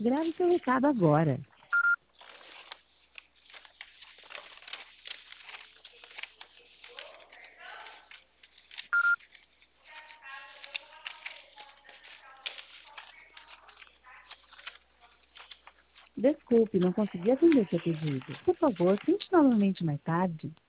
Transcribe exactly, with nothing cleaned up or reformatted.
Grave seu recado agora. Desculpe, não consegui atender seu pedido. Por favor, tente novamente mais tarde.